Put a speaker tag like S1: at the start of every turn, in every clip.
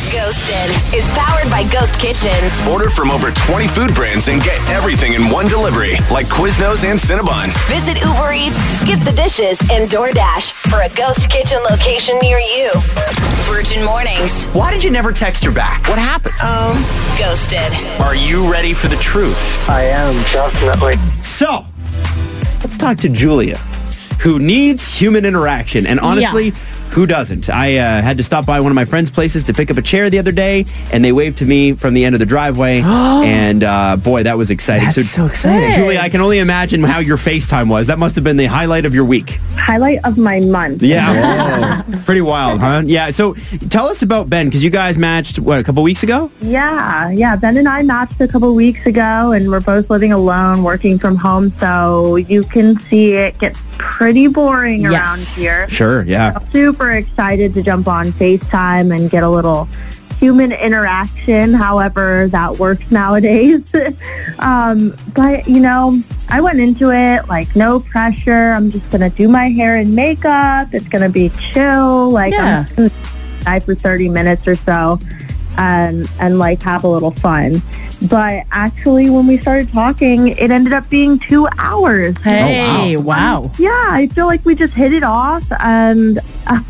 S1: Ghosted is powered by Ghost Kitchens.
S2: Order from over 20 food brands and get everything in one delivery, like Quiznos and Cinnabon.
S1: Visit Uber Eats, Skip the Dishes, and DoorDash for a Ghost Kitchen location near you. Virgin Mornings.
S3: Why did you never text her back? What happened?
S1: Ghosted.
S3: Are you ready for the truth?
S4: I am, definitely.
S5: So, let's talk to Julia, who needs human interaction. And honestly, who doesn't? I had to stop by one of my friends' places to pick up a chair the other day, and they waved to me from the end of the driveway. And boy, that was exciting.
S6: That's so exciting.
S5: Julia, I can only imagine how your FaceTime was. That must have been the highlight of your week.
S7: Highlight of my month.
S5: Yeah. Pretty wild, huh? Yeah. So tell us about Ben, because you guys matched, what, a couple weeks ago?
S7: Yeah. Ben and I matched a couple weeks ago, and we're both living alone, working from home, so you can see it gets pretty boring around here.
S5: Sure, yeah.
S7: I'm super excited to jump on FaceTime and get a little human interaction, however that works nowadays. But, I went into it like no pressure. I'm just going to do my hair and makeup. It's going to be chill. I'm just going to die for 30 minutes or so and have a little fun. But actually, when we started talking, it ended up being 2 hours.
S6: Hey, wow.
S7: Yeah, I feel like we just hit it off, and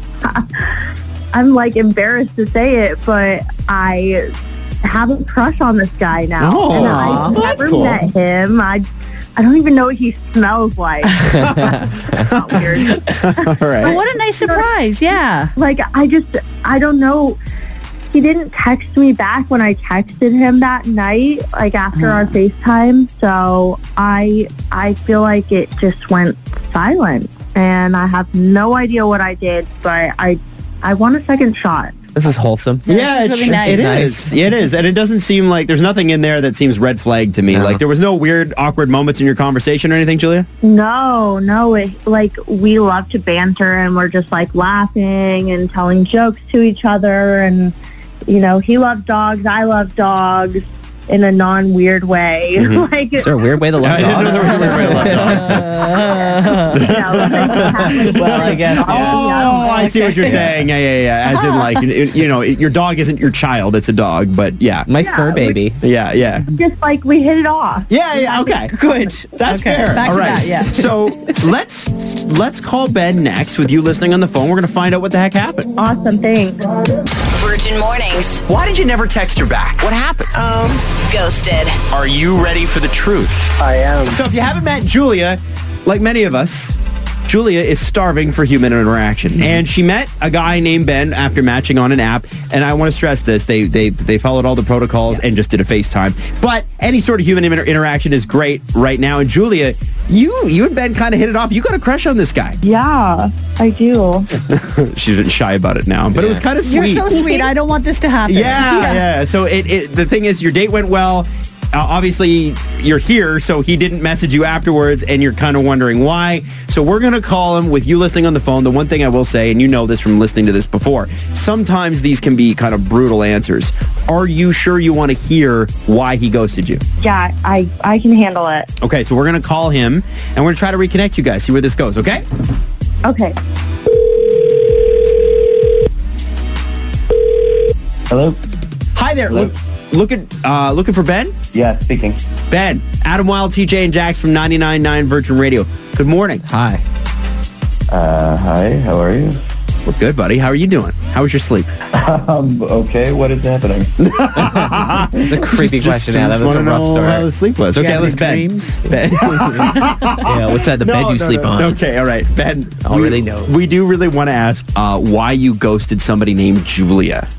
S7: I'm embarrassed to say it, but I have a crush on this guy now.
S5: Oh,
S7: and I've never
S5: cool.
S7: met him. I don't even know what he smells like. Not weird.
S5: All right.
S6: But what a nice surprise, yeah.
S7: I don't know. He didn't text me back when I texted him that night, after our FaceTime. So I feel like it just went silent, and I have no idea what I did, but I want a second shot.
S8: This is wholesome.
S5: Yeah,
S6: this is really nice.
S5: it is. It is. And it doesn't seem like there's nothing in there that seems red flag to me.
S8: No.
S5: Like there was no weird, awkward moments in your conversation or anything, Julia?
S7: No. We love to banter, and we're just laughing and telling jokes to each other. And, he loves dogs. I love dogs in a non-weird way.
S5: Mm-hmm.
S8: Is there a weird way to love
S5: I didn't know
S8: dogs?
S5: there was a weird way to love dogs.
S8: Well, I guess.
S5: Oh, I see what you're saying. Yeah. As in, your dog isn't your child; it's a dog. But yeah,
S8: My fur baby.
S5: yeah.
S7: just we hit it off.
S5: Yeah. Okay,
S6: Good.
S5: that's
S6: Okay,
S5: fair.
S6: back
S5: All
S6: to
S5: right.
S6: that, yeah.
S5: So let's call Ben next. With you listening on the phone, we're gonna find out what the heck happened.
S7: Awesome, thanks.
S1: Virgin Mornings.
S3: Why did you never text her back? What happened?
S1: Ghosted.
S3: Are you ready for the truth?
S4: I am.
S5: So if you haven't met Julia, like many of us, Julia is starving for human interaction. And she met a guy named Ben after matching on an app. And I want to stress this. They followed all the protocols and just did a FaceTime. But any sort of human interaction is great right now. And Julia, you and Ben kind of hit it off. You got a crush on this guy.
S7: Yeah, I do.
S5: She's been shy about it now. But it was kind of sweet.
S6: You're so sweet. I don't want this to happen.
S5: Yeah. So the thing is, your date went well. Obviously, you're here, so he didn't message you afterwards, and you're kind of wondering why. So we're going to call him with you listening on the phone. The one thing I will say, and you know this from listening to this before, sometimes these can be kind of brutal answers. Are you sure you want to hear why he ghosted you?
S7: Yeah, I can handle it.
S5: Okay, so we're going to call him, and we're going to try to reconnect you guys, see where this goes, okay?
S7: Okay.
S4: Hello?
S5: Hi there.
S4: Hello?
S5: Looking for Ben?
S4: Yeah, speaking.
S5: Ben, Adam Wilde, TJ, and Jax from 99.9 Virgin Radio. Good morning.
S8: Hi.
S4: Hi, how are you?
S5: We're good, buddy. How are you doing? How was your sleep?
S4: Okay, what is happening?
S8: It's a creepy question. Yeah, that was a rough
S5: How
S8: story.
S5: the sleep was.
S8: Do you
S5: Okay,
S8: have
S5: let's
S8: any
S5: Ben.
S8: dreams?
S5: Ben.
S8: Yeah, what side of the bed you sleep on?
S5: Okay, all right. Ben,
S8: I'll really know.
S5: We do really want to ask why you ghosted somebody named Julia.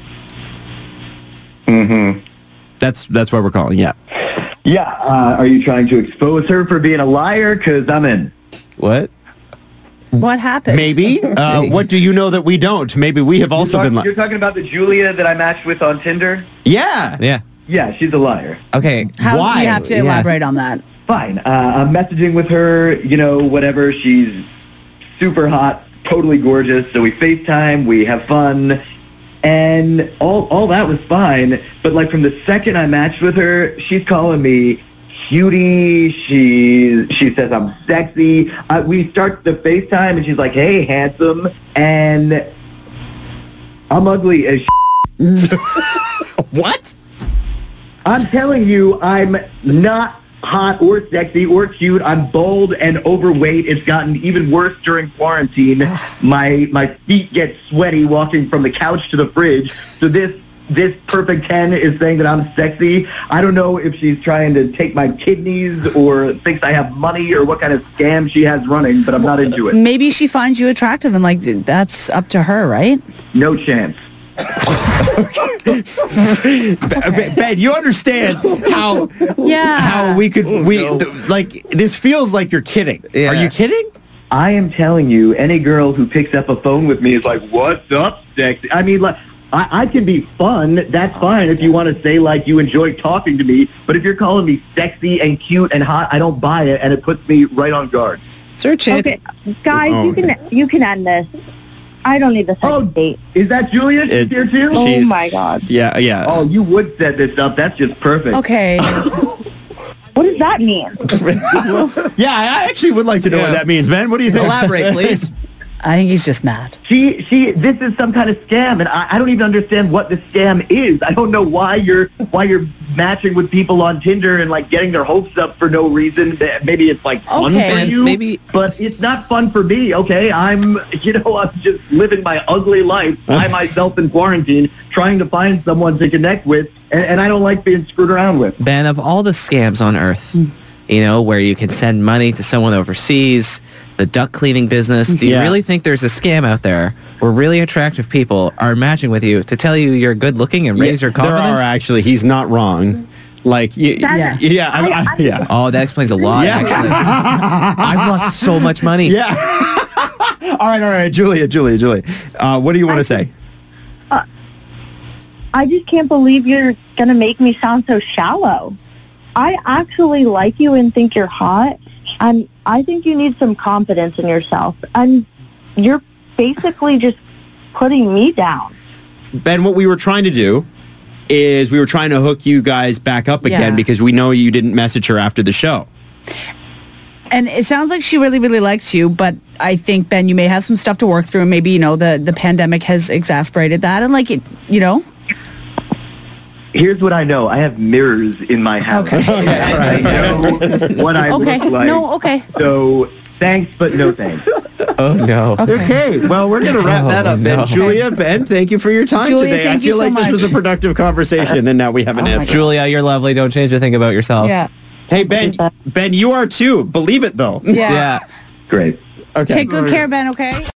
S4: Mm-hmm.
S5: That's why we're calling, yeah.
S4: Yeah, are you trying to expose her for being a liar? Because I'm in.
S8: What?
S6: What happened?
S5: Maybe. What do you know that we don't? Maybe we have also been
S4: You're
S5: lying.
S4: talking about the Julia that I matched with on Tinder?
S5: Yeah.
S8: Yeah.
S4: Yeah, she's a liar.
S8: Okay.
S6: How
S5: Why?
S6: you have to
S8: Yeah.
S6: elaborate on that.
S4: Fine. I'm messaging with her, whatever. She's super hot, totally gorgeous. So we FaceTime, we have fun, and all that was fine. But from the second I matched with her, she's calling me cutie. She says I'm sexy. We start the FaceTime, and she's like, "Hey, handsome," and I'm ugly as
S5: What?
S4: I'm telling you, I'm not hot or sexy or cute. I'm bald and overweight. It's gotten even worse during quarantine. My feet get sweaty walking from the couch to the fridge. So this perfect 10 is saying that I'm sexy. I don't know if she's trying to take my kidneys or thinks I have money or what kind of scam she has running, but I'm not into it.
S6: Maybe she finds you attractive and, like, that's up to her, right?
S4: No chance.
S5: Ben, you understand how like this feels like you're kidding.
S8: Yeah.
S5: Are you kidding?
S4: I am telling you, any girl who picks up a phone with me is like, "What's up, sexy?" I mean, like, I can be fun. That's fine if you want to say, like, you enjoy talking to me. But if you're calling me sexy and cute and hot, I don't buy it, and it puts me right on guard.
S8: Is there a chance?
S7: Okay, guys, you can end this. I don't need the second date.
S4: Is that Julia? She's here too?
S7: Oh my God.
S5: Yeah, yeah.
S4: Oh, you would set this up. That's just perfect.
S6: Okay.
S7: What does that mean?
S5: Yeah, I actually would like to know what that means, Ben. What do you think?
S8: Elaborate, please.
S6: I think he's just mad.
S4: This is some kind of scam, and I don't even understand what the scam is. I don't know why you're matching with people on Tinder and, like, getting their hopes up for no reason. Maybe it's, like, fun for you, but it's not fun for me, okay? I'm just living my ugly life by myself in quarantine, trying to find someone to connect with, and I don't like being screwed around with.
S8: Ben, of all the scams on earth, where you can send money to someone overseas, the duck cleaning business, do you really think there's a scam out there where really attractive people are matching with you to tell you you're good looking and raise your confidence?
S5: There are, actually. He's not wrong. Like, yeah.
S8: Oh, that explains a lot, actually. I've lost so much money.
S5: Yeah. All right. Julia. What do you want to say?
S7: I just can't believe you're going to make me sound so shallow. I actually like you and think you're hot, and I think you need some confidence in yourself. And you're basically just putting me down.
S5: Ben, what we were trying to do is we were trying to hook you guys back up again because we know you didn't message her after the show.
S6: And it sounds like she really, really likes you, but I think, Ben, you may have some stuff to work through, and maybe, the pandemic has exacerbated that, and, like,
S4: Here's what I know. I have mirrors in my house.
S6: Okay.
S4: I know what I look like.
S6: No, okay.
S4: So, thanks, but no thanks.
S8: Oh, no.
S5: Okay, well, we're going to wrap that up then. Julia, Ben, thank you for your time today. I feel like this was a productive conversation, and now we have an answer.
S8: Julia, you're lovely. Don't change a thing about yourself.
S6: Yeah.
S5: Hey, Ben, you are too. Believe it, though.
S6: Yeah.
S4: Great.
S5: Okay.
S6: Take good care, Ben, okay?